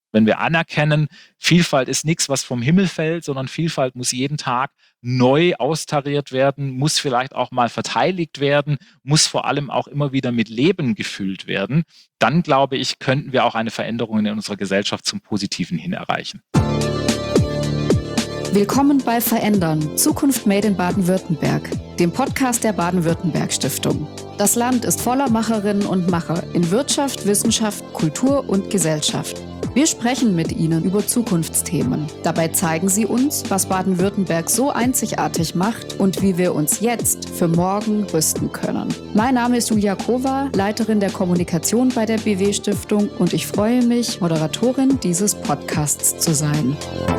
Wenn wir anerkennen, Vielfalt ist nichts, was vom Himmel fällt, sondern Vielfalt muss jeden Tag neu austariert werden, muss vielleicht auch mal verteidigt werden, muss vor allem auch immer wieder mit Leben gefüllt werden, dann glaube ich, könnten wir auch eine Veränderung in unserer Gesellschaft zum Positiven hin erreichen. Willkommen bei Verändern, Zukunft Made in Baden-Württemberg, dem Podcast der Baden-Württemberg-Stiftung. Das Land ist voller Macherinnen und Macher in Wirtschaft, Wissenschaft, Kultur und Gesellschaft. Wir sprechen mit ihnen über Zukunftsthemen. Dabei zeigen sie uns, was Baden-Württemberg so einzigartig macht und wie wir uns jetzt für morgen rüsten können. Mein Name ist Julia Kova, Leiterin der Kommunikation bei der BW-Stiftung und ich freue mich, Moderatorin dieses Podcasts zu sein.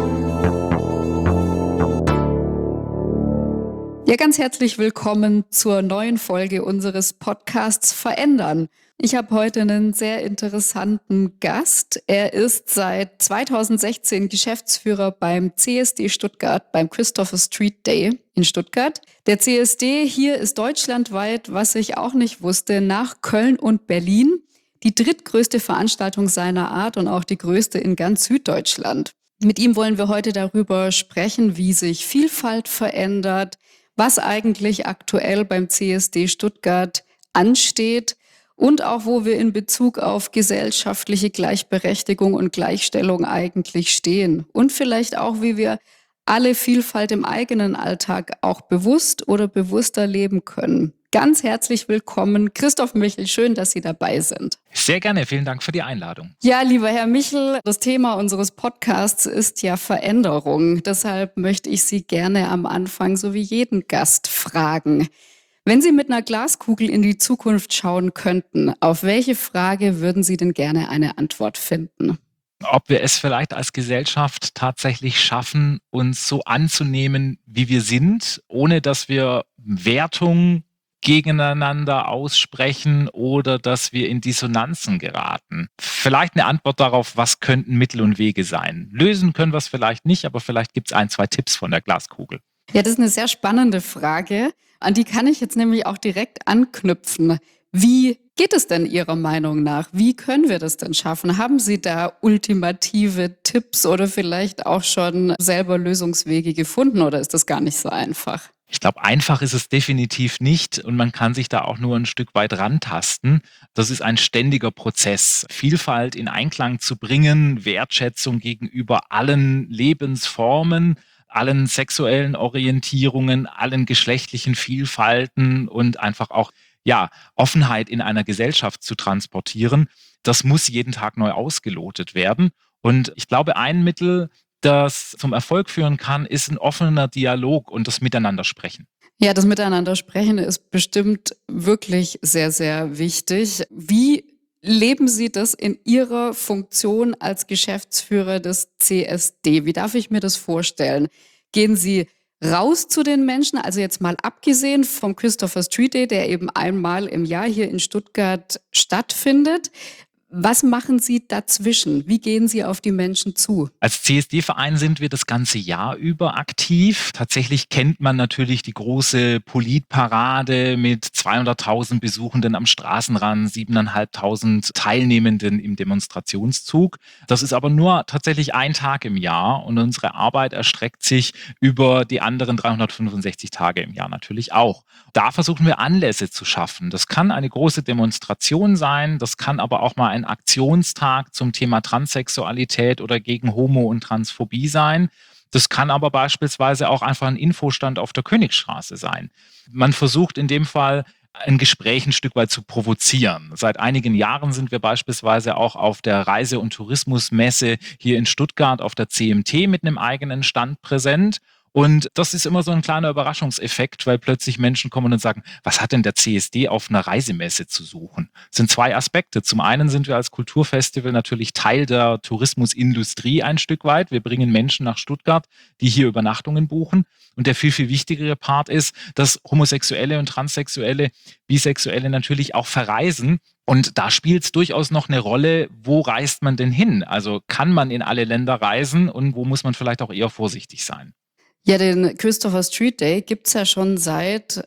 Ja, ganz herzlich willkommen zur neuen Folge unseres Podcasts Verändern. Ich habe heute einen sehr interessanten Gast. Er ist seit 2016 Geschäftsführer beim CSD Stuttgart, beim Christopher Street Day in Stuttgart. Der CSD hier ist deutschlandweit, was ich auch nicht wusste, nach Köln und Berlin die drittgrößte Veranstaltung seiner Art und auch die größte in ganz Süddeutschland. Mit ihm wollen wir heute darüber sprechen, wie sich Vielfalt verändert, was eigentlich aktuell beim CSD Stuttgart ansteht und auch wo wir in Bezug auf gesellschaftliche Gleichberechtigung und Gleichstellung eigentlich stehen und vielleicht auch, wie wir alle Vielfalt im eigenen Alltag auch bewusst oder bewusster leben können. Ganz herzlich willkommen, Christoph Michel, schön, dass Sie dabei sind. Sehr gerne, vielen Dank für die Einladung. Ja, lieber Herr Michel, das Thema unseres Podcasts ist ja Veränderung. Deshalb möchte ich Sie gerne am Anfang, so wie jeden Gast, fragen. Wenn Sie mit einer Glaskugel in die Zukunft schauen könnten, auf welche Frage würden Sie denn gerne eine Antwort finden? Ob wir es vielleicht als Gesellschaft tatsächlich schaffen, uns so anzunehmen, wie wir sind, ohne dass wir Wertung gegeneinander aussprechen oder dass wir in Dissonanzen geraten. Vielleicht eine Antwort darauf, was könnten Mittel und Wege sein. Lösen können wir es vielleicht nicht, aber vielleicht gibt es 1, 2 Tipps von der Glaskugel. Ja, das ist eine sehr spannende Frage. An die kann ich jetzt nämlich auch direkt anknüpfen. Wie geht es denn Ihrer Meinung nach? Wie können wir das denn schaffen? Haben Sie da ultimative Tipps oder vielleicht auch schon selber Lösungswege gefunden oder ist das gar nicht so einfach? Ich glaube, einfach ist es definitiv nicht und man kann sich da auch nur ein Stück weit rantasten. Das ist ein ständiger Prozess, Vielfalt in Einklang zu bringen, Wertschätzung gegenüber allen Lebensformen, allen sexuellen Orientierungen, allen geschlechtlichen Vielfalten und einfach auch Offenheit in einer Gesellschaft zu transportieren. Das muss jeden Tag neu ausgelotet werden. Und ich glaube, ein Mittel, das zum Erfolg führen kann, ist ein offener Dialog und das Miteinander sprechen. Ja, das Miteinander sprechen ist bestimmt wirklich sehr, sehr wichtig. Wie leben Sie das in Ihrer Funktion als Geschäftsführer des CSD? Wie darf ich mir das vorstellen? Gehen Sie raus zu den Menschen, also jetzt mal abgesehen vom Christopher Street Day, der eben einmal im Jahr hier in Stuttgart stattfindet. Was machen Sie dazwischen? Wie gehen Sie auf die Menschen zu? Als CSD-Verein sind wir das ganze Jahr über aktiv. Tatsächlich kennt man natürlich die große Politparade mit 200.000 Besuchenden am Straßenrand, 7.500 Teilnehmenden im Demonstrationszug. Das ist aber nur tatsächlich ein Tag im Jahr und unsere Arbeit erstreckt sich über die anderen 365 Tage im Jahr natürlich auch. Da versuchen wir Anlässe zu schaffen. Das kann eine große Demonstration sein, das kann aber auch mal ein Aktionstag zum Thema Transsexualität oder gegen Homo- und Transphobie sein. Das kann aber beispielsweise auch einfach ein Infostand auf der Königstraße sein. Man versucht in dem Fall, ein Gespräch ein Stück weit zu provozieren. Seit einigen Jahren sind wir beispielsweise auch auf der Reise- und Tourismusmesse hier in Stuttgart auf der CMT mit einem eigenen Stand präsent. Und das ist immer so ein kleiner Überraschungseffekt, weil plötzlich Menschen kommen und sagen, was hat denn der CSD auf einer Reisemesse zu suchen? Das sind 2 Aspekte. Zum einen sind wir als Kulturfestival natürlich Teil der Tourismusindustrie ein Stück weit. Wir bringen Menschen nach Stuttgart, die hier Übernachtungen buchen. Und der viel, viel wichtigere Part ist, dass Homosexuelle und Transsexuelle, Bisexuelle natürlich auch verreisen. Und da spielt es durchaus noch eine Rolle, wo reist man denn hin? Also kann man in alle Länder reisen und wo muss man vielleicht auch eher vorsichtig sein? Ja, den Christopher Street Day gibt's ja schon seit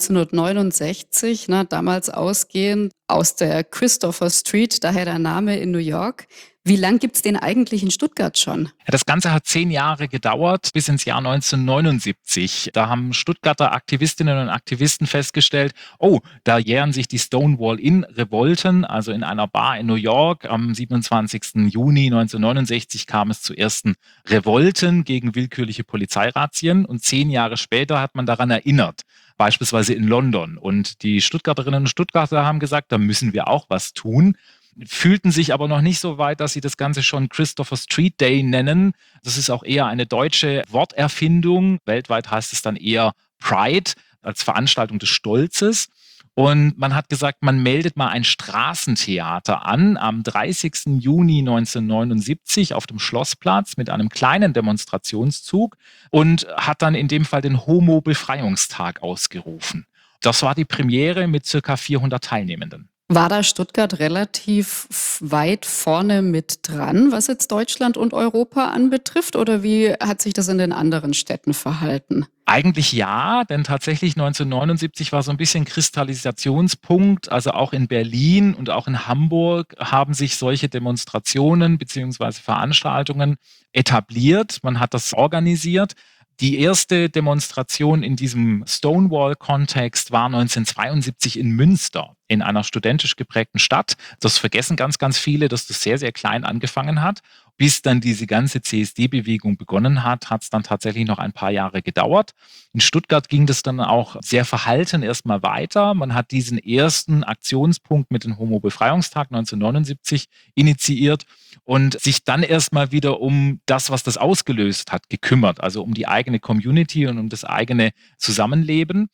1969, damals ausgehend aus der Christopher Street, daher der Name in New York. Wie lang gibt's den eigentlich in Stuttgart schon? Ja, das Ganze hat 10 Jahre gedauert, bis ins Jahr 1979. Da haben Stuttgarter Aktivistinnen und Aktivisten festgestellt, oh, da jähren sich die Stonewall-Inn-Revolten, also in einer Bar in New York. Am 27. Juni 1969 kam es zu ersten Revolten gegen willkürliche Polizeirazzien und 10 Jahre später hat man daran erinnert, beispielsweise in London. Und die Stuttgarterinnen und Stuttgarter haben gesagt, da müssen wir auch was tun, fühlten sich aber noch nicht so weit, dass sie das Ganze schon Christopher Street Day nennen. Das ist auch eher eine deutsche Worterfindung. Weltweit heißt es dann eher Pride als Veranstaltung des Stolzes. Und man hat gesagt, man meldet mal ein Straßentheater an am 30. Juni 1979 auf dem Schlossplatz mit einem kleinen Demonstrationszug und hat dann in dem Fall den Homo-Befreiungstag ausgerufen. Das war die Premiere mit circa 400 Teilnehmenden. War da Stuttgart relativ weit vorne mit dran, was jetzt Deutschland und Europa anbetrifft? Oder wie hat sich das in den anderen Städten verhalten? Eigentlich ja, denn tatsächlich 1979 war so ein bisschen Kristallisationspunkt. Also auch in Berlin und auch in Hamburg haben sich solche Demonstrationen beziehungsweise Veranstaltungen etabliert. Man hat das organisiert. Die erste Demonstration in diesem Stonewall-Kontext war 1972 in Münster, in einer studentisch geprägten Stadt. Das vergessen ganz, ganz viele, dass das sehr, sehr klein angefangen hat. Bis dann diese ganze CSD-Bewegung begonnen hat, hat es dann tatsächlich noch ein paar Jahre gedauert. In Stuttgart ging das dann auch sehr verhalten erstmal weiter. Man hat diesen ersten Aktionspunkt mit dem Homo-Befreiungstag 1979 initiiert und sich dann erstmal wieder um das, was das ausgelöst hat, gekümmert. Also um die eigene Community und um das eigene Zusammenleben.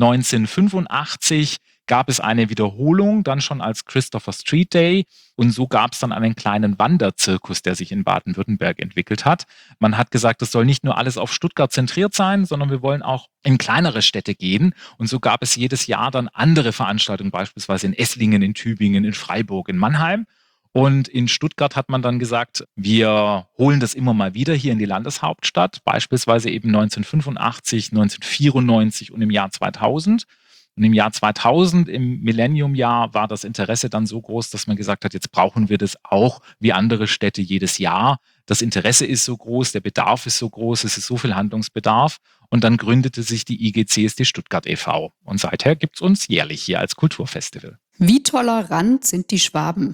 1985 gab es eine Wiederholung, dann schon als Christopher Street Day. Und so gab es dann einen kleinen Wanderzirkus, der sich in Baden-Württemberg entwickelt hat. Man hat gesagt, es soll nicht nur alles auf Stuttgart zentriert sein, sondern wir wollen auch in kleinere Städte gehen. Und so gab es jedes Jahr dann andere Veranstaltungen, beispielsweise in Esslingen, in Tübingen, in Freiburg, in Mannheim. Und in Stuttgart hat man dann gesagt, wir holen das immer mal wieder hier in die Landeshauptstadt, beispielsweise eben 1985, 1994 und im Jahr 2000. Und im Jahr 2000, im Millennium-Jahr, war das Interesse dann so groß, dass man gesagt hat, jetzt brauchen wir das auch wie andere Städte jedes Jahr. Das Interesse ist so groß, der Bedarf ist so groß, es ist so viel Handlungsbedarf. Und dann gründete sich die IGCSD Stuttgart e.V. Und seither gibt es uns jährlich hier als Kulturfestival. Wie tolerant sind die Schwaben?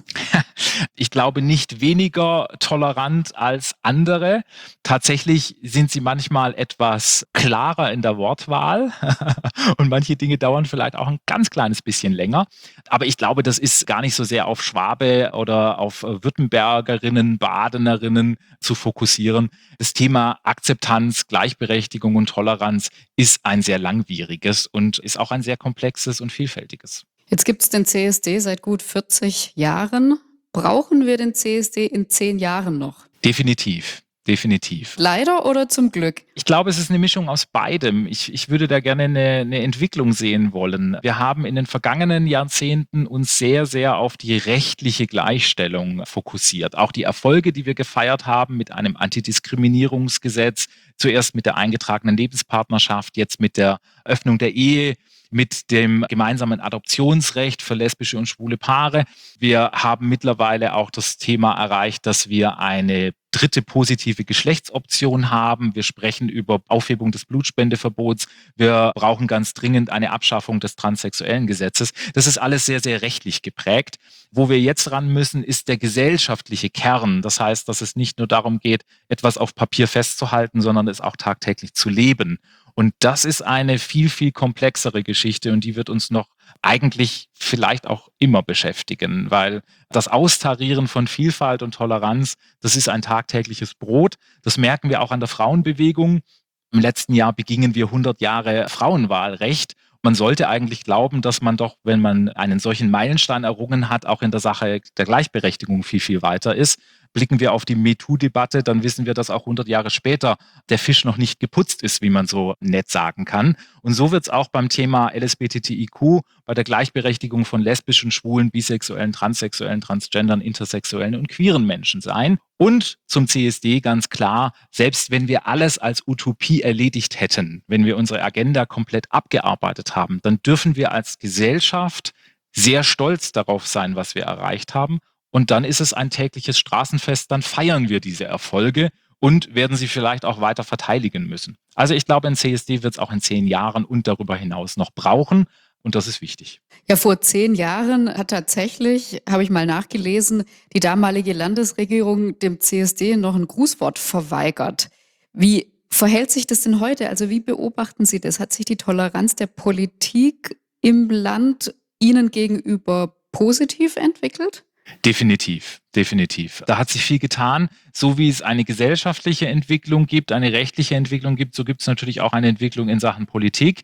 Ich glaube nicht weniger tolerant als andere. Tatsächlich sind sie manchmal etwas klarer in der Wortwahl und manche Dinge dauern vielleicht auch ein ganz kleines bisschen länger. Aber ich glaube, das ist gar nicht so sehr auf Schwabe oder auf Württembergerinnen, Badenerinnen zu fokussieren. Das Thema Akzeptanz, Gleichberechtigung und Toleranz ist ein sehr langwieriges und ist auch ein sehr komplexes und vielfältiges. Jetzt gibt es den CSD seit gut 40 Jahren. Brauchen wir den CSD in 10 Jahren noch? Definitiv. Definitiv. Leider oder zum Glück? Ich glaube, es ist eine Mischung aus beidem. Ich würde da gerne eine Entwicklung sehen wollen. Wir haben in den vergangenen Jahrzehnten uns sehr, sehr auf die rechtliche Gleichstellung fokussiert. Auch die Erfolge, die wir gefeiert haben mit einem Antidiskriminierungsgesetz, zuerst mit der eingetragenen Lebenspartnerschaft, jetzt mit der Öffnung der Ehe, mit dem gemeinsamen Adoptionsrecht für lesbische und schwule Paare. Wir haben mittlerweile auch das Thema erreicht, dass wir eine dritte positive Geschlechtsoption haben. Wir sprechen über Aufhebung des Blutspendeverbots. Wir brauchen ganz dringend eine Abschaffung des transsexuellen Gesetzes. Das ist alles sehr, sehr rechtlich geprägt. Wo wir jetzt ran müssen, ist der gesellschaftliche Kern. Das heißt, dass es nicht nur darum geht, etwas auf Papier festzuhalten, sondern es auch tagtäglich zu leben. Und das ist eine viel, viel komplexere Geschichte und die wird uns noch eigentlich vielleicht auch immer beschäftigen, weil das Austarieren von Vielfalt und Toleranz, das ist ein tagtägliches Brot. Das merken wir auch an der Frauenbewegung. Im letzten Jahr begingen wir 100 Jahre Frauenwahlrecht. Man sollte eigentlich glauben, dass man doch, wenn man einen solchen Meilenstein errungen hat, auch in der Sache der Gleichberechtigung viel, viel weiter ist. Blicken wir auf die MeToo-Debatte, dann wissen wir, dass auch 100 Jahre später der Fisch noch nicht geputzt ist, wie man so nett sagen kann. Und so wird es auch beim Thema LSBTTIQ, bei der Gleichberechtigung von lesbischen, schwulen, bisexuellen, transsexuellen, transgendern, intersexuellen und queeren Menschen sein. Und zum CSD ganz klar, selbst wenn wir alles als Utopie erledigt hätten, wenn wir unsere Agenda komplett abgearbeitet haben, dann dürfen wir als Gesellschaft sehr stolz darauf sein, was wir erreicht haben. Und dann ist es ein tägliches Straßenfest, dann feiern wir diese Erfolge und werden sie vielleicht auch weiter verteidigen müssen. Also ich glaube, ein CSD wird es auch in 10 Jahren und darüber hinaus noch brauchen und das ist wichtig. Ja, vor 10 Jahren hat tatsächlich, habe ich mal nachgelesen, die damalige Landesregierung dem CSD noch ein Grußwort verweigert. Wie verhält sich das denn heute? Also wie beobachten Sie das? Hat sich die Toleranz der Politik im Land Ihnen gegenüber positiv entwickelt? Definitiv, definitiv. Da hat sich viel getan. So wie es eine gesellschaftliche Entwicklung gibt, eine rechtliche Entwicklung gibt, so gibt es natürlich auch eine Entwicklung in Sachen Politik.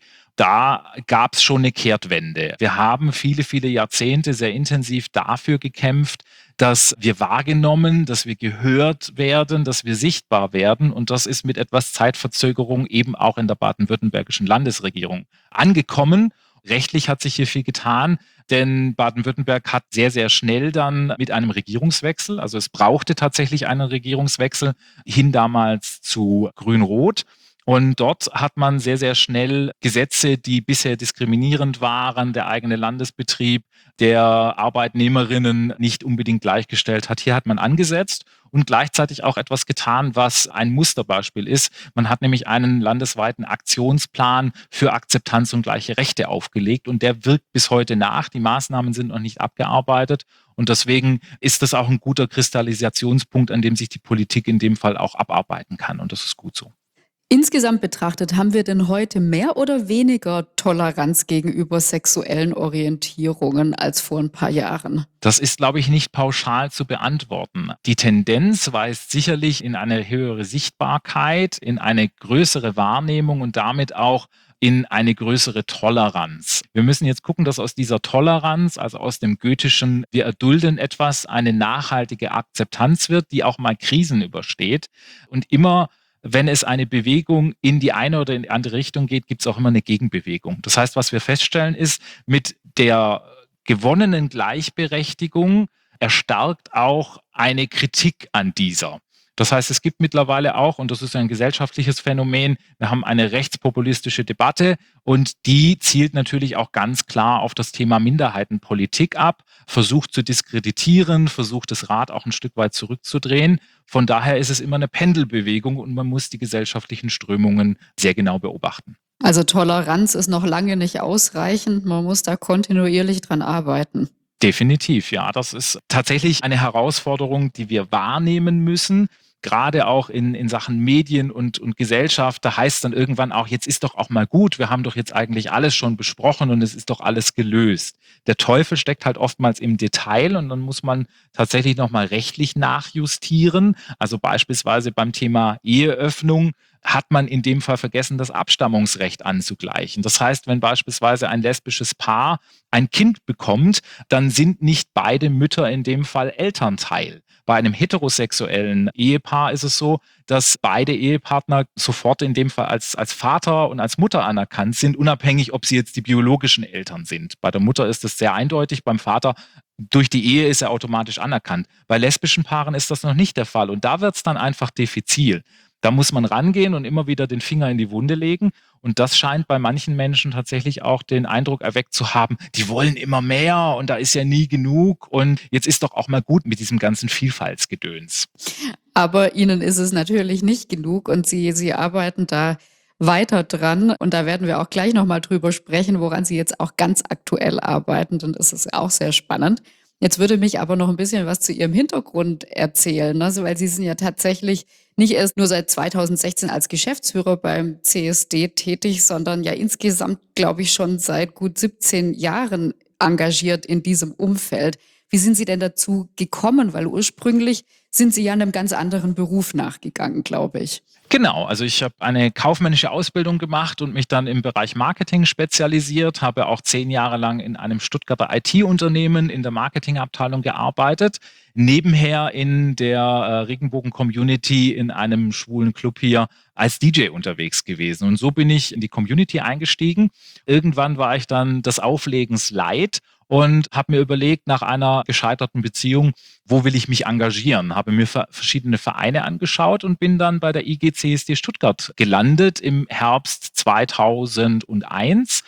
Da gab es schon eine Kehrtwende. Wir haben viele, viele Jahrzehnte sehr intensiv dafür gekämpft, dass wir wahrgenommen, dass wir gehört werden, dass wir sichtbar werden. Und das ist mit etwas Zeitverzögerung eben auch in der baden-württembergischen Landesregierung angekommen. Rechtlich hat sich hier viel getan, denn Baden-Württemberg hat sehr, sehr schnell dann mit einem Regierungswechsel, also es brauchte tatsächlich einen Regierungswechsel hin damals zu Grün-Rot. Und dort hat man sehr, sehr schnell Gesetze, die bisher diskriminierend waren, der eigene Landesbetrieb, der Arbeitnehmerinnen nicht unbedingt gleichgestellt hat. Hier hat man angesetzt und gleichzeitig auch etwas getan, was ein Musterbeispiel ist. Man hat nämlich einen landesweiten Aktionsplan für Akzeptanz und gleiche Rechte aufgelegt und der wirkt bis heute nach. Die Maßnahmen sind noch nicht abgearbeitet und deswegen ist das auch ein guter Kristallisationspunkt, an dem sich die Politik in dem Fall auch abarbeiten kann und das ist gut so. Insgesamt betrachtet, haben wir denn heute mehr oder weniger Toleranz gegenüber sexuellen Orientierungen als vor ein paar Jahren? Das ist, glaube ich, nicht pauschal zu beantworten. Die Tendenz weist sicherlich in eine höhere Sichtbarkeit, in eine größere Wahrnehmung und damit auch in eine größere Toleranz. Wir müssen jetzt gucken, dass aus dieser Toleranz, also aus dem goethischen, wir erdulden etwas, eine nachhaltige Akzeptanz wird, die auch mal Krisen übersteht und immer wenn es eine Bewegung in die eine oder in die andere Richtung geht, gibt es auch immer eine Gegenbewegung. Das heißt, was wir feststellen ist, mit der gewonnenen Gleichberechtigung erstarkt auch eine Kritik an dieser. Das heißt, es gibt mittlerweile auch, und das ist ein gesellschaftliches Phänomen, wir haben eine rechtspopulistische Debatte und die zielt natürlich auch ganz klar auf das Thema Minderheitenpolitik ab, versucht zu diskreditieren, versucht das Rad auch ein Stück weit zurückzudrehen. Von daher ist es immer eine Pendelbewegung und man muss die gesellschaftlichen Strömungen sehr genau beobachten. Also Toleranz ist noch lange nicht ausreichend, man muss da kontinuierlich dran arbeiten. Definitiv, ja. Das ist tatsächlich eine Herausforderung, die wir wahrnehmen müssen. Gerade auch in Sachen Medien und Gesellschaft, da heißt es dann irgendwann auch, jetzt ist doch auch mal gut, wir haben doch jetzt eigentlich alles schon besprochen und es ist doch alles gelöst. Der Teufel steckt halt oftmals im Detail und dann muss man tatsächlich nochmal rechtlich nachjustieren. Also beispielsweise beim Thema Eheöffnung hat man in dem Fall vergessen, das Abstammungsrecht anzugleichen. Das heißt, wenn beispielsweise ein lesbisches Paar ein Kind bekommt, dann sind nicht beide Mütter in dem Fall Elternteil. Bei einem heterosexuellen Ehepaar ist es so, dass beide Ehepartner sofort in dem Fall als Vater und als Mutter anerkannt sind, unabhängig, ob sie jetzt die biologischen Eltern sind. Bei der Mutter ist das sehr eindeutig, beim Vater durch die Ehe ist er automatisch anerkannt. Bei lesbischen Paaren ist das noch nicht der Fall und da wird es dann einfach diffizil. Da muss man rangehen und immer wieder den Finger in die Wunde legen. Und das scheint bei manchen Menschen tatsächlich auch den Eindruck erweckt zu haben, die wollen immer mehr und da ist ja nie genug. Und jetzt ist doch auch mal gut mit diesem ganzen Vielfaltsgedöns. Aber Ihnen ist es natürlich nicht genug und Sie arbeiten da weiter dran. Und da werden wir auch gleich nochmal drüber sprechen, woran Sie jetzt auch ganz aktuell arbeiten. Und das ist auch sehr spannend. Jetzt würde mich aber noch ein bisschen was zu Ihrem Hintergrund erzählen, ne? Weil Sie sind ja tatsächlich nicht erst nur seit 2016 als Geschäftsführer beim CSD tätig, sondern ja insgesamt, glaube ich, schon seit gut 17 Jahren engagiert in diesem Umfeld. Wie sind Sie denn dazu gekommen? Weil ursprünglich sind Sie ja einem ganz anderen Beruf nachgegangen, glaube ich. Genau, also ich habe eine kaufmännische Ausbildung gemacht und mich dann im Bereich Marketing spezialisiert, habe auch 10 Jahre lang in einem Stuttgarter IT-Unternehmen in der Marketingabteilung gearbeitet, nebenher in der Regenbogen-Community in einem schwulen Club hier als DJ unterwegs gewesen. Und so bin ich in die Community eingestiegen. Irgendwann war ich dann des Auflegens leid und habe mir überlegt, nach einer gescheiterten Beziehung, wo will ich mich engagieren? Habe mir verschiedene Vereine angeschaut und bin dann bei der IGCSD Stuttgart gelandet im Herbst 2001.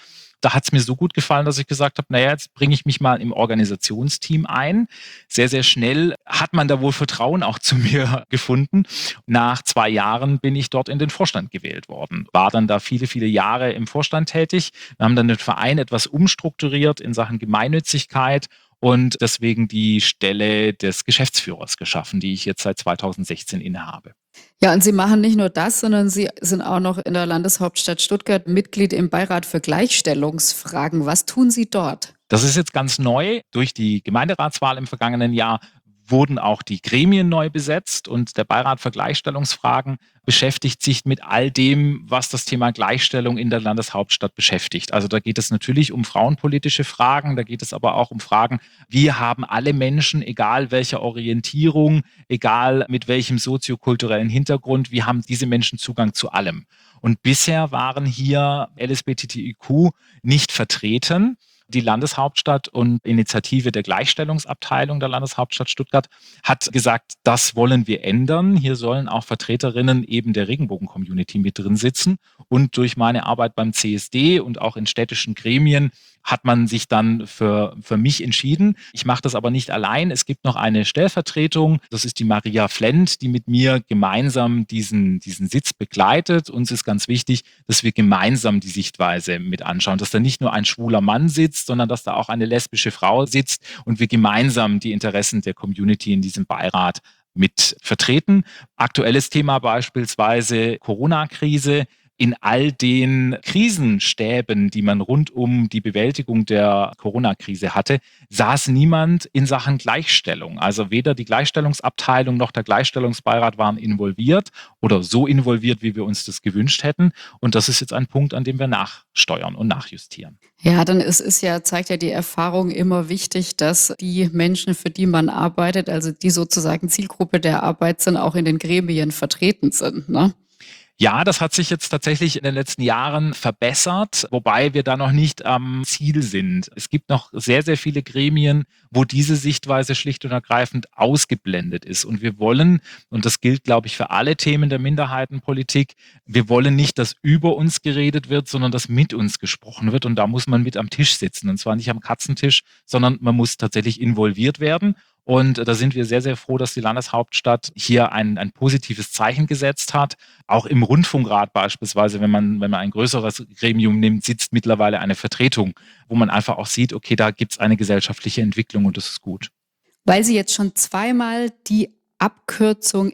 da hat es mir so gut gefallen, dass ich gesagt habe, naja, jetzt bringe ich mich mal im Organisationsteam ein. Sehr, sehr schnell hat man da wohl Vertrauen auch zu mir gefunden. Nach 2 Jahren bin ich dort in den Vorstand gewählt worden. War dann da viele, viele Jahre im Vorstand tätig. Wir haben dann den Verein etwas umstrukturiert in Sachen Gemeinnützigkeit und deswegen die Stelle des Geschäftsführers geschaffen, die ich jetzt seit 2016 innehabe. Ja, und Sie machen nicht nur das, sondern Sie sind auch noch in der Landeshauptstadt Stuttgart Mitglied im Beirat für Gleichstellungsfragen. Was tun Sie dort? Das ist jetzt ganz neu. Durch die Gemeinderatswahl im vergangenen Jahr wurden auch die Gremien neu besetzt und der Beirat für Gleichstellungsfragen beschäftigt sich mit all dem, was das Thema Gleichstellung in der Landeshauptstadt beschäftigt. Also da geht es natürlich um frauenpolitische Fragen, da geht es aber auch um Fragen, wie haben alle Menschen, egal welcher Orientierung, egal mit welchem soziokulturellen Hintergrund, wie haben diese Menschen Zugang zu allem. Und bisher waren hier LSBTTIQ nicht vertreten. Die Landeshauptstadt und Initiative der Gleichstellungsabteilung der Landeshauptstadt Stuttgart hat gesagt, das wollen wir ändern. Hier sollen auch Vertreterinnen eben der Regenbogen-Community mit drin sitzen. Und durch meine Arbeit beim CSD und auch in städtischen Gremien hat man sich dann für mich entschieden. Ich mache das aber nicht allein. Es gibt noch eine Stellvertretung. Das ist die Maria Flend, die mit mir gemeinsam diesen Sitz begleitet. Uns ist ganz wichtig, dass wir gemeinsam die Sichtweise mit anschauen, dass da nicht nur ein schwuler Mann sitzt, sondern dass da auch eine lesbische Frau sitzt und wir gemeinsam die Interessen der Community in diesem Beirat mit vertreten. Aktuelles Thema beispielsweise Corona-Krise. In all den Krisenstäben, die man rund um die Bewältigung der Corona-Krise hatte, saß niemand in Sachen Gleichstellung. Also weder die Gleichstellungsabteilung noch der Gleichstellungsbeirat waren involviert oder so involviert, wie wir uns das gewünscht hätten. Und das ist jetzt ein Punkt, an dem wir nachsteuern und nachjustieren. Ja, dann zeigt ja die Erfahrung immer wichtig, dass die Menschen, für die man arbeitet, also die sozusagen Zielgruppe der Arbeit sind, auch in den Gremien vertreten sind, ne? Ja, das hat sich jetzt tatsächlich in den letzten Jahren verbessert, wobei wir da noch nicht am Ziel sind. Es gibt noch sehr, sehr viele Gremien, wo diese Sichtweise schlicht und ergreifend ausgeblendet ist. Und wir wollen, und das gilt, glaube ich, für alle Themen der Minderheitenpolitik, wir wollen nicht, dass über uns geredet wird, sondern dass mit uns gesprochen wird. Und da muss man mit am Tisch sitzen. Und zwar nicht am Katzentisch, sondern man muss tatsächlich involviert werden. Und da sind wir sehr, sehr froh, dass die Landeshauptstadt hier ein positives Zeichen gesetzt hat. Auch im Rundfunkrat beispielsweise, wenn man ein größeres Gremium nimmt, sitzt mittlerweile eine Vertretung, wo man einfach auch sieht, okay, da gibt es eine gesellschaftliche Entwicklung und das ist gut. Weil Sie jetzt schon zweimal die Abkürzung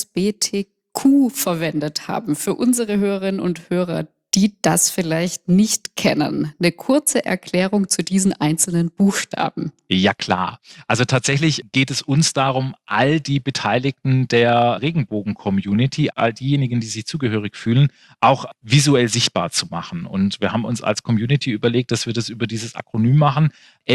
LSBTQ verwendet haben, für unsere Hörerinnen und Hörer, die das vielleicht nicht kennen. Eine kurze Erklärung zu diesen einzelnen Buchstaben. Ja, klar. Also tatsächlich geht es uns darum, all die Beteiligten der Regenbogen-Community, all diejenigen, die sich zugehörig fühlen, auch visuell sichtbar zu machen. Und wir haben uns als Community überlegt, dass wir das über dieses Akronym machen.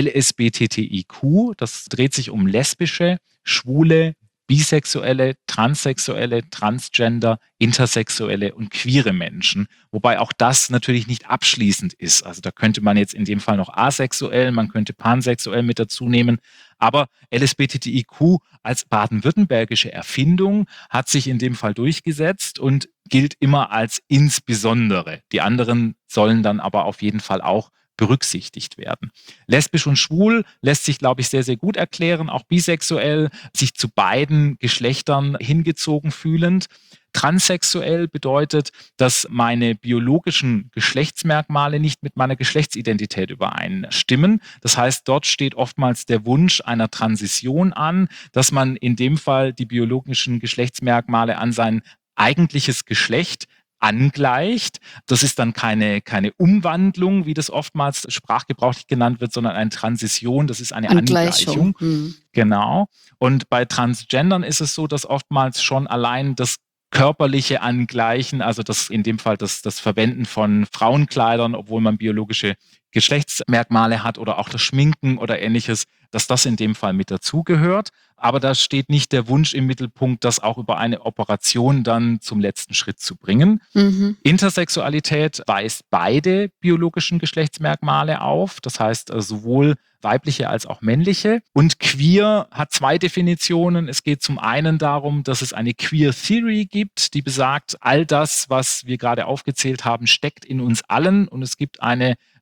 LSBTTIQ, das dreht sich um lesbische, schwule, bisexuelle, transsexuelle, transgender, intersexuelle und queere Menschen. Wobei auch das natürlich nicht abschließend ist. Also da könnte man jetzt in dem Fall noch asexuell, man könnte pansexuell mit dazu nehmen. Aber LSBTTIQ als baden-württembergische Erfindung hat sich in dem Fall durchgesetzt und gilt immer als insbesondere. Die anderen sollen dann aber auf jeden Fall auch berücksichtigt werden. Lesbisch und schwul lässt sich, glaube ich, sehr, sehr gut erklären, auch bisexuell, sich zu beiden Geschlechtern hingezogen fühlend. Transsexuell bedeutet, dass meine biologischen Geschlechtsmerkmale nicht mit meiner Geschlechtsidentität übereinstimmen. Das heißt, dort steht oftmals der Wunsch einer Transition an, dass man in dem Fall die biologischen Geschlechtsmerkmale an sein eigentliches Geschlecht angleicht. Das ist dann keine Umwandlung, wie das oftmals sprachgebrauchlich genannt wird, sondern eine Transition, das ist eine Angleichung. Genau. Und bei Transgendern ist es so, dass oftmals schon allein das körperliche Angleichen, also das in dem Fall das Verwenden von Frauenkleidern, obwohl man biologische Geschlechtsmerkmale hat oder auch das Schminken oder ähnliches, dass das in dem Fall mit dazugehört. Aber da steht nicht der Wunsch im Mittelpunkt, das auch über eine Operation dann zum letzten Schritt zu bringen. Mhm. Intersexualität weist beide biologischen Geschlechtsmerkmale auf. Das heißt sowohl weibliche als auch männliche. Und queer hat 2 Definitionen. Es geht zum einen darum, dass es eine Queer Theory gibt, die besagt, all das, was wir gerade aufgezählt haben, steckt in uns allen und es gibt eine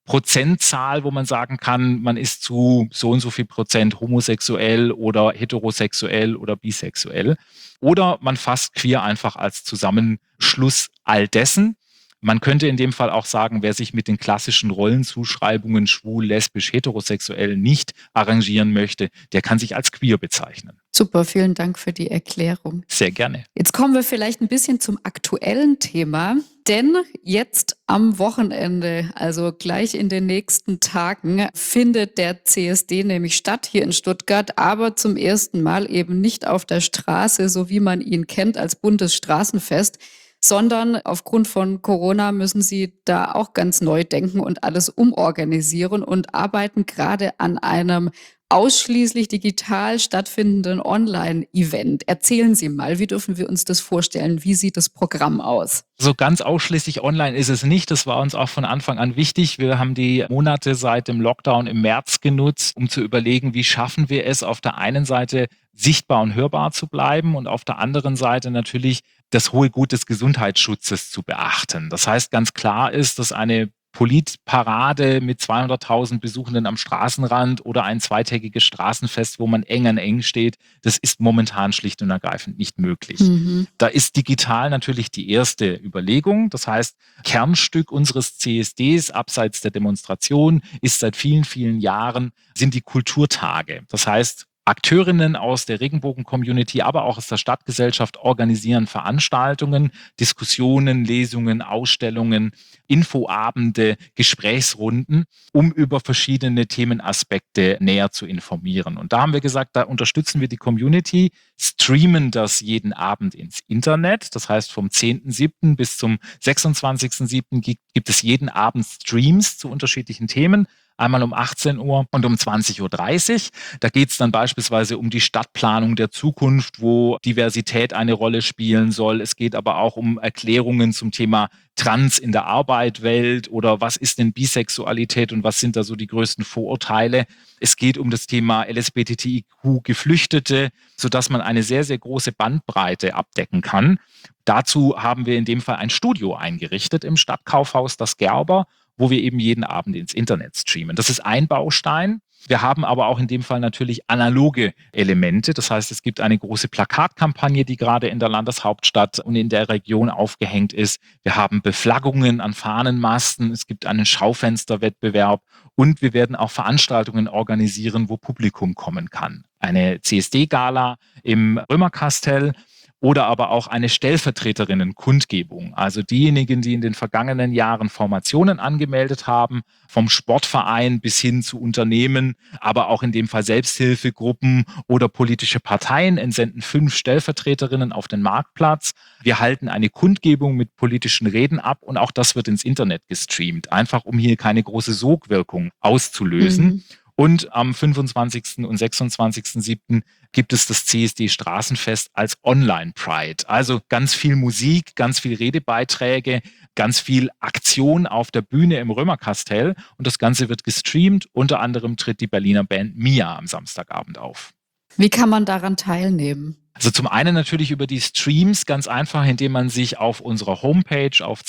Prozentzahl, wo man sagen kann, man ist zu so und so viel Prozent homosexuell oder heterosexuell oder bisexuell. Oder man fasst queer einfach als Zusammenschluss all dessen. Man könnte in dem Fall auch sagen, wer sich mit den klassischen Rollenzuschreibungen schwul, lesbisch, heterosexuell nicht arrangieren möchte, der kann sich als queer bezeichnen. Super, vielen Dank für die Erklärung. Sehr gerne. Jetzt kommen wir vielleicht ein bisschen zum aktuellen Thema, denn jetzt am Wochenende, also gleich in den nächsten Tagen, findet der CSD nämlich statt hier in Stuttgart, aber zum ersten Mal eben nicht auf der Straße, so wie man ihn kennt als Bundesstraßenfest, sondern aufgrund von Corona müssen sie da auch ganz neu denken und alles umorganisieren und arbeiten gerade an einem ausschließlich digital stattfindenden Online-Event. Erzählen Sie mal, wie dürfen wir uns das vorstellen? Wie sieht das Programm aus? So ganz ausschließlich online ist es nicht. Das war uns auch von Anfang an wichtig. Wir haben die Monate seit dem Lockdown im März genutzt, um zu überlegen, wie schaffen wir es, auf der einen Seite sichtbar und hörbar zu bleiben und auf der anderen Seite natürlich das hohe Gut des Gesundheitsschutzes zu beachten. Das heißt, ganz klar ist, dass eine Politparade mit 200.000 Besuchenden am Straßenrand oder ein zweitägiges Straßenfest, wo man eng an eng steht, das ist momentan schlicht und ergreifend nicht möglich. Da ist digital natürlich die erste Überlegung. Das heißt, Kernstück unseres CSDs abseits der Demonstration ist seit vielen, vielen Jahren sind die Kulturtage. Das heißt, Akteurinnen aus der Regenbogen-Community, aber auch aus der Stadtgesellschaft organisieren Veranstaltungen, Diskussionen, Lesungen, Ausstellungen, Infoabende, Gesprächsrunden, um über verschiedene Themenaspekte näher zu informieren. Und da haben wir gesagt, da unterstützen wir die Community, streamen das jeden Abend ins Internet. Das heißt, vom 10.7. bis zum 26.7. gibt es jeden Abend Streams zu unterschiedlichen Themen. Einmal um 18 Uhr und um 20.30 Uhr. Da geht es dann beispielsweise um die Stadtplanung der Zukunft, wo Diversität eine Rolle spielen soll. Es geht aber auch um Erklärungen zum Thema Trans in der Arbeitswelt oder was ist denn Bisexualität und was sind da so die größten Vorurteile. Es geht um das Thema LSBTIQ-Geflüchtete, sodass man eine sehr, sehr große Bandbreite abdecken kann. Dazu haben wir in dem Fall ein Studio eingerichtet im Stadtkaufhaus Das Gerber, wo wir eben jeden Abend ins Internet streamen. Das ist ein Baustein. Wir haben aber auch in dem Fall natürlich analoge Elemente. Das heißt, es gibt eine große Plakatkampagne, die gerade in der Landeshauptstadt und in der Region aufgehängt ist. Wir haben Beflaggungen an Fahnenmasten. Es gibt einen Schaufensterwettbewerb und wir werden auch Veranstaltungen organisieren, wo Publikum kommen kann. Eine CSD-Gala im Römerkastell oder aber auch eine Stellvertreterinnen-Kundgebung. Also diejenigen, die in den vergangenen Jahren Formationen angemeldet haben, vom Sportverein bis hin zu Unternehmen, aber auch in dem Fall Selbsthilfegruppen oder politische Parteien, entsenden 5 Stellvertreterinnen auf den Marktplatz. Wir halten eine Kundgebung mit politischen Reden ab und auch das wird ins Internet gestreamt, einfach um hier keine große Sogwirkung auszulösen. Und am 25. und 26.7. gibt es das CSD Straßenfest als Online-Pride. Also ganz viel Musik, ganz viel Redebeiträge, ganz viel Aktion auf der Bühne im Römerkastell. Und das Ganze wird gestreamt. Unter anderem tritt die Berliner Band Mia am Samstagabend auf. Wie kann man daran teilnehmen? Also zum einen natürlich über die Streams, ganz einfach, indem man sich auf unserer Homepage auf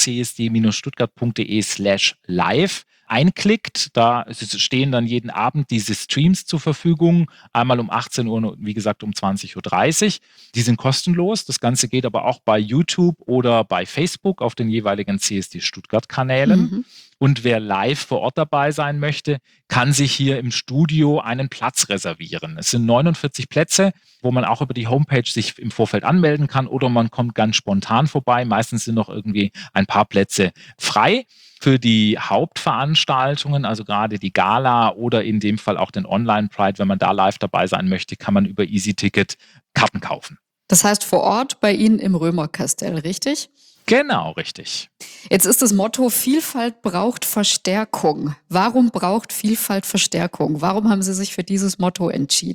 csd-stuttgart.de/live einklickt. Da stehen dann jeden Abend diese Streams zur Verfügung, einmal um 18 Uhr und wie gesagt um 20.30 Uhr. Die sind kostenlos. Das Ganze geht aber auch bei YouTube oder bei Facebook auf den jeweiligen CSD Stuttgart-Kanälen. Und wer live vor Ort dabei sein möchte, kann sich hier im Studio einen Platz reservieren. Es sind 49 Plätze, wo man auch über die Homepage sich im Vorfeld anmelden kann oder man kommt ganz spontan vorbei. Meistens sind noch irgendwie ein paar Plätze frei. Für die Hauptveranstaltungen, also gerade die Gala oder in dem Fall auch den Online-Pride, wenn man da live dabei sein möchte, kann man über EasyTicket Karten kaufen. Das heißt vor Ort bei Ihnen im Römerkastell, richtig? Genau, richtig. Jetzt ist das Motto, Vielfalt braucht Verstärkung. Warum braucht Vielfalt Verstärkung? Warum haben Sie sich für dieses Motto entschieden?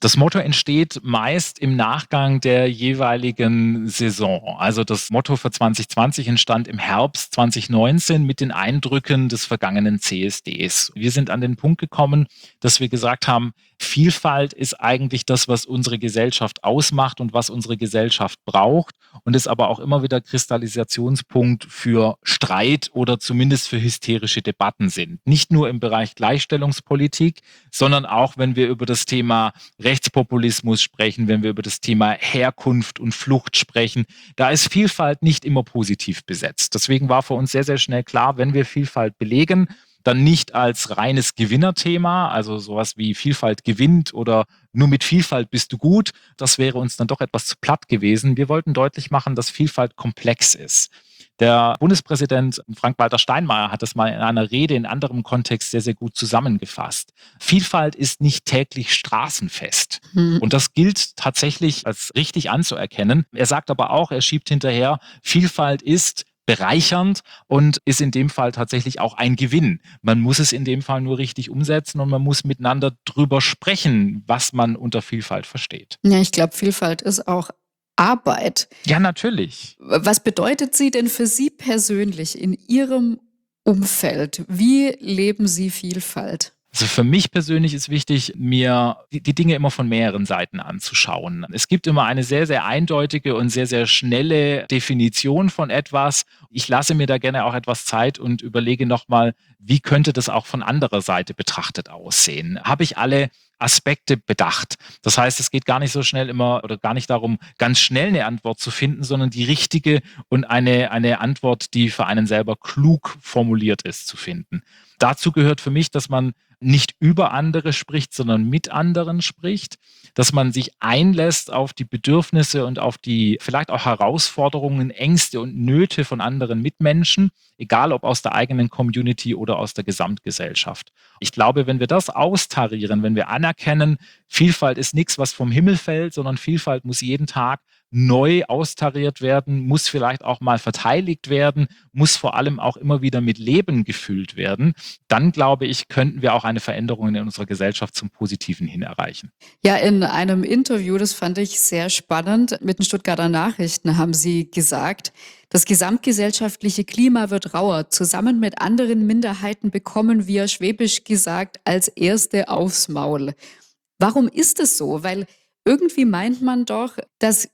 Das Motto entsteht meist im Nachgang der jeweiligen Saison. Also das Motto für 2020 entstand im Herbst 2019 mit den Eindrücken des vergangenen CSDs. Wir sind an den Punkt gekommen, dass wir gesagt haben, Vielfalt ist eigentlich das, was unsere Gesellschaft ausmacht und was unsere Gesellschaft braucht und ist aber auch immer wieder Kristallisationspunkt für Streit oder zumindest für hysterische Debatten sind. Nicht nur im Bereich Gleichstellungspolitik, sondern auch, wenn wir über das Thema Rechtspopulismus sprechen, wenn wir über das Thema Herkunft und Flucht sprechen. Da ist Vielfalt nicht immer positiv besetzt. Deswegen war für uns sehr, sehr schnell klar, wenn wir Vielfalt belegen, dann nicht als reines Gewinnerthema, also sowas wie Vielfalt gewinnt oder nur mit Vielfalt bist du gut. Das wäre uns dann doch etwas zu platt gewesen. Wir wollten deutlich machen, dass Vielfalt komplex ist. Der Bundespräsident Frank-Walter Steinmeier hat das mal in einer Rede in anderem Kontext sehr, sehr gut zusammengefasst. Vielfalt ist nicht täglich straßenfest. Und das gilt tatsächlich als richtig anzuerkennen. Er sagt aber auch, er schiebt hinterher, Vielfalt ist bereichernd und ist in dem Fall tatsächlich auch ein Gewinn. Man muss es in dem Fall nur richtig umsetzen und man muss miteinander drüber sprechen, was man unter Vielfalt versteht. Ja, ich glaube, Vielfalt ist auch Arbeit. Ja, natürlich. Was bedeutet sie denn für Sie persönlich in Ihrem Umfeld? Wie leben Sie Vielfalt? Also für mich persönlich ist wichtig, mir die Dinge immer von mehreren Seiten anzuschauen. Es gibt immer eine sehr, sehr eindeutige und sehr, sehr schnelle Definition von etwas. Ich lasse mir da gerne auch etwas Zeit und überlege nochmal, wie könnte das auch von anderer Seite betrachtet aussehen? Habe ich alle Aspekte bedacht? Das heißt, es geht gar nicht so schnell immer oder gar nicht darum, ganz schnell eine Antwort zu finden, sondern die richtige und eine Antwort, die für einen selber klug formuliert ist, zu finden. Dazu gehört für mich, dass man nicht über andere spricht, sondern mit anderen spricht, dass man sich einlässt auf die Bedürfnisse und auf die vielleicht auch Herausforderungen, Ängste und Nöte von anderen Mitmenschen, egal ob aus der eigenen Community oder aus der Gesamtgesellschaft. Ich glaube, wenn wir das austarieren, wenn wir anerkennen, Vielfalt ist nichts, was vom Himmel fällt, sondern Vielfalt muss jeden Tag neu austariert werden, muss vielleicht auch mal verteidigt werden, muss vor allem auch immer wieder mit Leben gefüllt werden, dann glaube ich, könnten wir auch eine Veränderung in unserer Gesellschaft zum Positiven hin erreichen. Ja, in einem Interview, das fand ich sehr spannend, mit den Stuttgarter Nachrichten haben Sie gesagt, das gesamtgesellschaftliche Klima wird rauer. Zusammen mit anderen Minderheiten bekommen wir, schwäbisch gesagt, als Erste aufs Maul. Warum ist es so? Weil irgendwie meint man doch, dass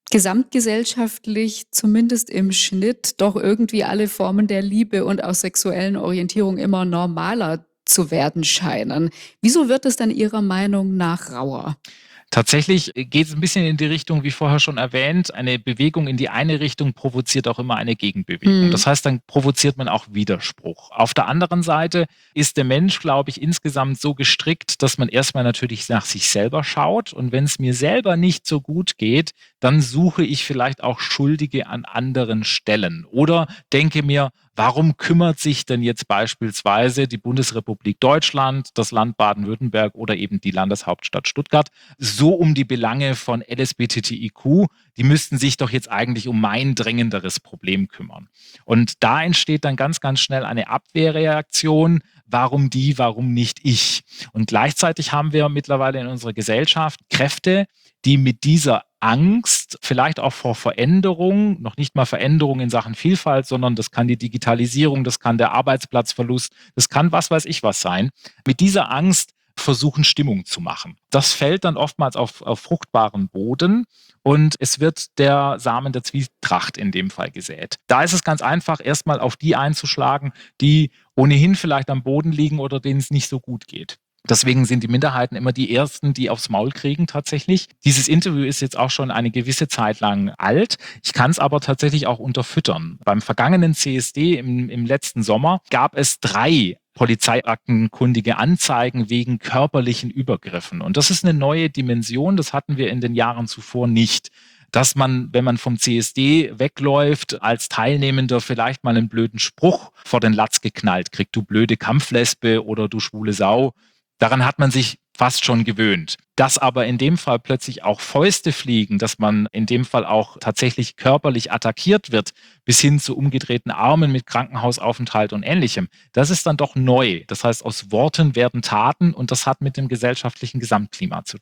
gesamtgesellschaftlich, zumindest im Schnitt, doch irgendwie alle Formen der Liebe und auch sexuellen Orientierung immer normaler zu werden scheinen. Wieso wird es dann Ihrer Meinung nach rauer? Tatsächlich geht es ein bisschen in die Richtung, wie vorher schon erwähnt, eine Bewegung in die eine Richtung provoziert auch immer eine Gegenbewegung. Das heißt, dann provoziert man auch Widerspruch. Auf der anderen Seite ist der Mensch, glaube ich, insgesamt so gestrickt, dass man erstmal natürlich nach sich selber schaut und wenn es mir selber nicht so gut geht, dann suche ich vielleicht auch Schuldige an anderen Stellen oder denke mir, warum kümmert sich denn jetzt beispielsweise die Bundesrepublik Deutschland, das Land Baden-Württemberg oder eben die Landeshauptstadt Stuttgart so um die Belange von LSBTTIQ? Die müssten sich doch jetzt eigentlich um mein drängenderes Problem kümmern. Und da entsteht dann ganz, ganz schnell eine Abwehrreaktion. Warum die, warum nicht ich? Und gleichzeitig haben wir mittlerweile in unserer Gesellschaft Kräfte, die mit dieser Angst, vielleicht auch vor Veränderung, noch nicht mal Veränderung in Sachen Vielfalt, sondern das kann die Digitalisierung, das kann der Arbeitsplatzverlust, das kann was weiß ich was sein, mit dieser Angst versuchen, Stimmung zu machen. Das fällt dann oftmals auf fruchtbaren Boden und es wird der Samen der Zwietracht in dem Fall gesät. Da ist es ganz einfach, erstmal auf die einzuschlagen, die ohnehin vielleicht am Boden liegen oder denen es nicht so gut geht. Deswegen sind die Minderheiten immer die Ersten, die aufs Maul kriegen tatsächlich. Dieses Interview ist jetzt auch schon eine gewisse Zeit lang alt. Ich kann es aber tatsächlich auch unterfüttern. Beim vergangenen CSD im letzten Sommer gab es 3 polizeiaktenkundige Anzeigen wegen körperlichen Übergriffen. Und das ist eine neue Dimension, das hatten wir in den Jahren zuvor nicht. Dass man, wenn man vom CSD wegläuft, als Teilnehmender vielleicht mal einen blöden Spruch vor den Latz geknallt kriegt, du blöde Kampflesbe oder du schwule Sau. Daran hat man sich fast schon gewöhnt. Dass aber in dem Fall plötzlich auch Fäuste fliegen, dass man in dem Fall auch tatsächlich körperlich attackiert wird, bis hin zu umgedrehten Armen mit Krankenhausaufenthalt und Ähnlichem, das ist dann doch neu. Das heißt, aus Worten werden Taten und das hat mit dem gesellschaftlichen Gesamtklima zu tun.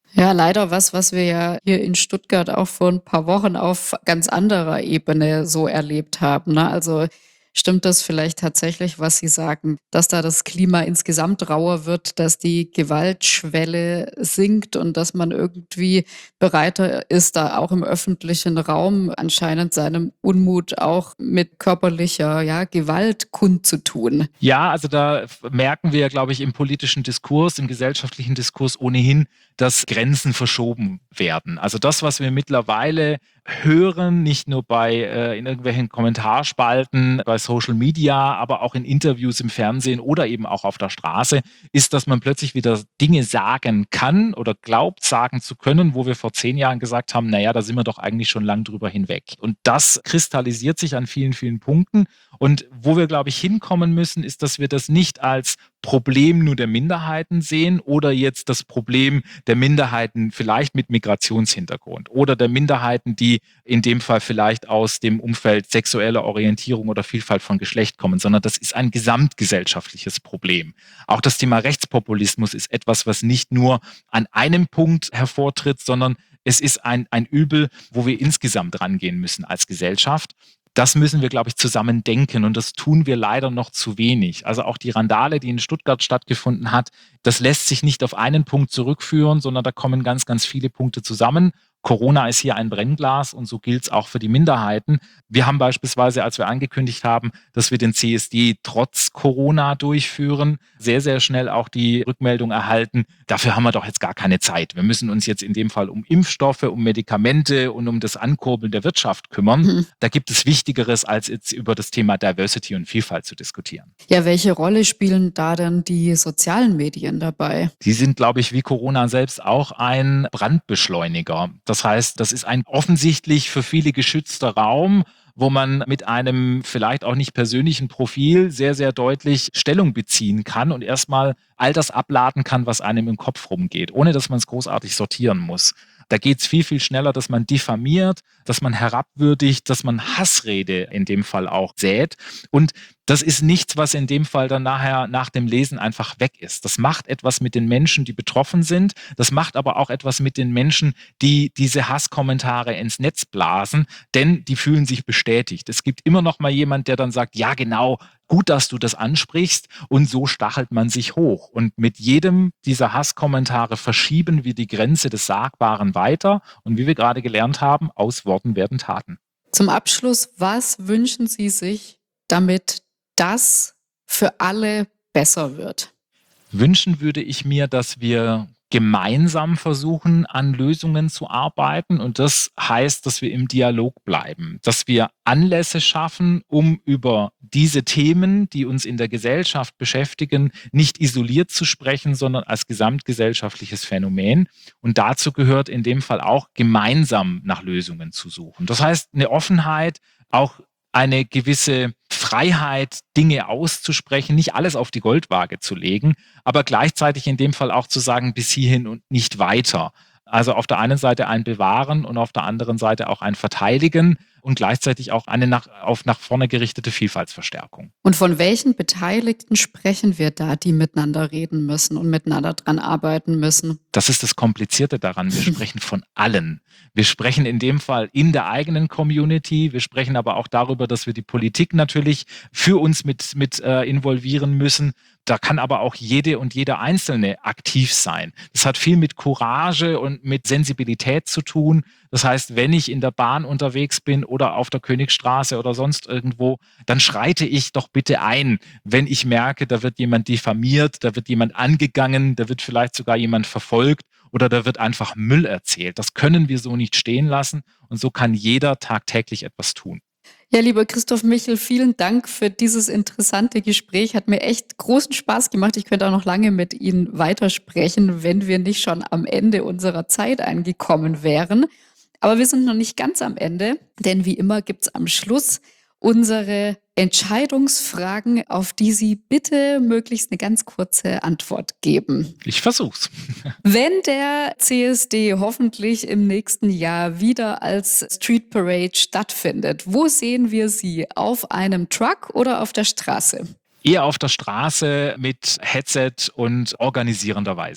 Ja, leider was wir ja hier in Stuttgart auch vor ein paar Wochen auf ganz anderer Ebene so erlebt haben, ne? Also, stimmt das vielleicht tatsächlich, was Sie sagen, dass da das Klima insgesamt rauer wird, dass die Gewaltschwelle sinkt und dass man irgendwie bereiter ist, da auch im öffentlichen Raum anscheinend seinem Unmut auch mit körperlicher, ja, Gewalt kundzutun? Ja, also da merken wir, glaube ich, im politischen Diskurs, im gesellschaftlichen Diskurs ohnehin, dass Grenzen verschoben werden. Also das, was wir mittlerweile hören, nicht nur in irgendwelchen Kommentarspalten, bei Social Media, aber auch in Interviews im Fernsehen oder eben auch auf der Straße, ist, dass man plötzlich wieder Dinge sagen kann oder glaubt sagen zu können, wo wir vor 10 Jahren gesagt haben, naja, da sind wir doch eigentlich schon lang drüber hinweg. Und das kristallisiert sich an vielen, vielen Punkten. Und wo wir, glaube ich, hinkommen müssen, ist, dass wir das nicht als Problem nur der Minderheiten sehen oder jetzt das Problem der Minderheiten vielleicht mit Migrationshintergrund oder der Minderheiten, die in dem Fall vielleicht aus dem Umfeld sexueller Orientierung oder Vielfalt von Geschlecht kommen, sondern das ist ein gesamtgesellschaftliches Problem. Auch das Thema Rechtspopulismus ist etwas, was nicht nur an einem Punkt hervortritt, sondern es ist ein Übel, wo wir insgesamt rangehen müssen als Gesellschaft. Das müssen wir, glaube ich, zusammen denken und das tun wir leider noch zu wenig. Also auch die Randale, die in Stuttgart stattgefunden hat, das lässt sich nicht auf einen Punkt zurückführen, sondern da kommen ganz, ganz viele Punkte zusammen. Corona ist hier ein Brennglas und so gilt es auch für die Minderheiten. Wir haben beispielsweise, als wir angekündigt haben, dass wir den CSD trotz Corona durchführen, sehr, sehr schnell auch die Rückmeldung erhalten, dafür haben wir doch jetzt gar keine Zeit. Wir müssen uns jetzt in dem Fall um Impfstoffe, um Medikamente und um das Ankurbeln der Wirtschaft kümmern. Mhm. Da gibt es Wichtigeres, als jetzt über das Thema Diversity und Vielfalt zu diskutieren. Ja, welche Rolle spielen da denn die sozialen Medien dabei? Die sind, glaube ich, wie Corona selbst auch ein Brandbeschleuniger. Das heißt, das ist ein offensichtlich für viele geschützter Raum, wo man mit einem vielleicht auch nicht persönlichen Profil sehr, sehr deutlich Stellung beziehen kann und erstmal all das abladen kann, was einem im Kopf rumgeht, ohne dass man es großartig sortieren muss. Da geht es viel, viel schneller, dass man diffamiert, dass man herabwürdigt, dass man Hassrede in dem Fall auch sät. Und das ist nichts, was in dem Fall dann nachher nach dem Lesen einfach weg ist. Das macht etwas mit den Menschen, die betroffen sind. Das macht aber auch etwas mit den Menschen, die diese Hasskommentare ins Netz blasen, denn die fühlen sich bestätigt. Es gibt immer noch mal jemand, der dann sagt, ja genau, gut, dass du das ansprichst, und so stachelt man sich hoch. Und mit jedem dieser Hasskommentare verschieben wir die Grenze des Sagbaren weiter. Und wie wir gerade gelernt haben, aus Worten werden Taten. Zum Abschluss, was wünschen Sie sich, damit das für alle besser wird? Wünschen würde ich mir, dass wir gemeinsam versuchen, an Lösungen zu arbeiten. Und das heißt, dass wir im Dialog bleiben, dass wir Anlässe schaffen, um über diese Themen, die uns in der Gesellschaft beschäftigen, nicht isoliert zu sprechen, sondern als gesamtgesellschaftliches Phänomen. Und dazu gehört in dem Fall auch, gemeinsam nach Lösungen zu suchen. Das heißt, eine Offenheit, auch eine gewisse Freiheit, Dinge auszusprechen, nicht alles auf die Goldwaage zu legen, aber gleichzeitig in dem Fall auch zu sagen, bis hierhin und nicht weiter. Also auf der einen Seite ein Bewahren und auf der anderen Seite auch ein Verteidigen und gleichzeitig auch eine nach vorne gerichtete Vielfaltsverstärkung. Und von welchen Beteiligten sprechen wir da, die miteinander reden müssen und miteinander dran arbeiten müssen? Das ist das Komplizierte daran. Wir sprechen von allen. Wir sprechen in dem Fall in der eigenen Community. Wir sprechen aber auch darüber, dass wir die Politik natürlich für uns mit involvieren müssen. Da kann aber auch jede und jeder Einzelne aktiv sein. Das hat viel mit Courage und mit Sensibilität zu tun. Das heißt, wenn ich in der Bahn unterwegs bin oder auf der Königstraße oder sonst irgendwo, dann schreite ich doch bitte ein, wenn ich merke, da wird jemand diffamiert, da wird jemand angegangen, da wird vielleicht sogar jemand verfolgt oder da wird einfach Müll erzählt. Das können wir so nicht stehen lassen und so kann jeder tagtäglich etwas tun. Ja, lieber Christoph Michel, vielen Dank für dieses interessante Gespräch. Hat mir echt großen Spaß gemacht. Ich könnte auch noch lange mit Ihnen weitersprechen, wenn wir nicht schon am Ende unserer Zeit angekommen wären. Aber wir sind noch nicht ganz am Ende, denn wie immer gibt's am Schluss unsere Entscheidungsfragen, auf die Sie bitte möglichst eine ganz kurze Antwort geben. Ich versuch's. Wenn der CSD hoffentlich im nächsten Jahr wieder als Street Parade stattfindet, wo sehen wir Sie? Auf einem Truck oder auf der Straße? Eher auf der Straße mit Headset und organisierender Weise.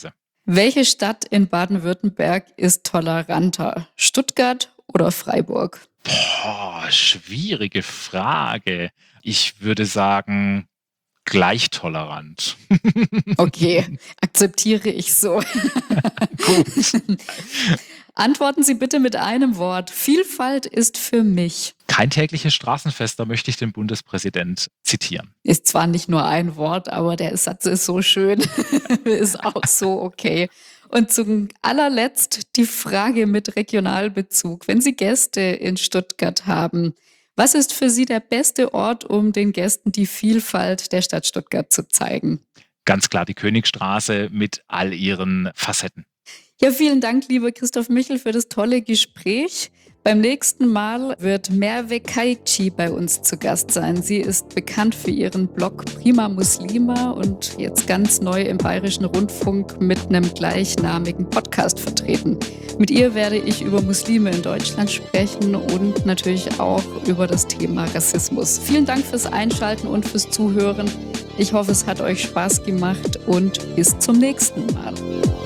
Welche Stadt in Baden-Württemberg ist toleranter? Stuttgart oder Freiburg? Schwierige Frage. Ich würde sagen, gleich tolerant. Okay, akzeptiere ich so. Gut. Antworten Sie bitte mit einem Wort. Vielfalt ist für mich. Kein tägliches Straßenfest, da möchte ich den Bundespräsident zitieren. Ist zwar nicht nur ein Wort, aber der Satz ist so schön. Ist auch so okay. Und zum allerletzt die Frage mit Regionalbezug. Wenn Sie Gäste in Stuttgart haben, was ist für Sie der beste Ort, um den Gästen die Vielfalt der Stadt Stuttgart zu zeigen? Ganz klar die Königstraße mit all ihren Facetten. Ja, vielen Dank, lieber Christoph Michel, für das tolle Gespräch. Beim nächsten Mal wird Merve Kaici bei uns zu Gast sein. Sie ist bekannt für ihren Blog Prima Muslima und jetzt ganz neu im Bayerischen Rundfunk mit einem gleichnamigen Podcast vertreten. Mit ihr werde ich über Muslime in Deutschland sprechen und natürlich auch über das Thema Rassismus. Vielen Dank fürs Einschalten und fürs Zuhören. Ich hoffe, es hat euch Spaß gemacht und bis zum nächsten Mal.